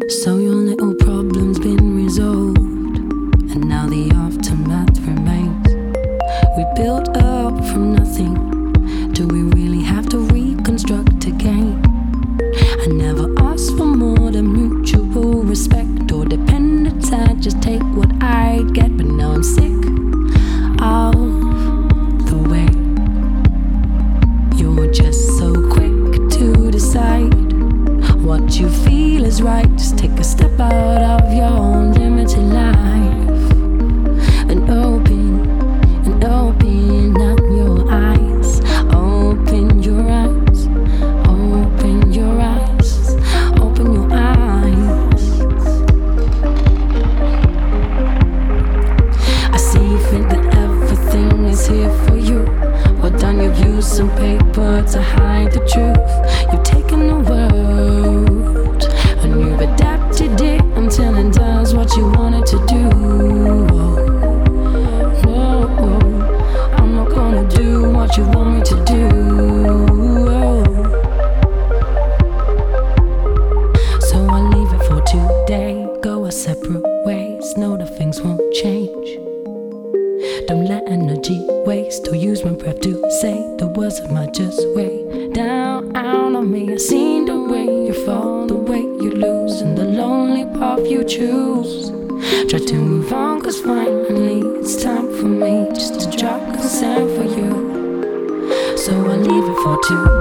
So your little problem's been resolved, and now the aftermath remains. We built up from nothing. Do we really have to reconstruct again? I never asked for more than mutual respect or dependence. I just take what I get, but now I'm sick of the way you're just so quick to decide what you feel is right. Just take a step out of your own limited life and open up your eyes. Open your eyes, open your eyes, open your eyes. I see you think that everything is here for you. Well done, you've used some paper to hide the truth. You've taken the world and you've adapted it until it does what you want it to do. No, I'm not gonna do what you want me to do. So I'll leave it for today. Go our separate ways. Know that things won't change. Don't let energy waste or use my breath to say the words that might just weigh down on me. I've seen the way you fall, the way you lose, and the lonely path you choose. Try to move on, cause finally it's time for me just to drop consent for you. So I'll leave it for today.